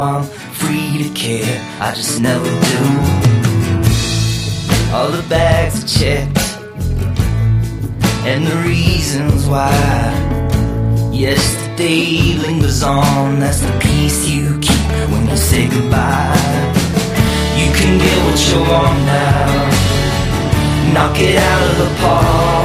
I'm free to care, I just never do. All the bags are checked, and the reasons why. Yesterday lingers on, that's the peace you keep when you say goodbye. You can get what you want now, knock it out of the park.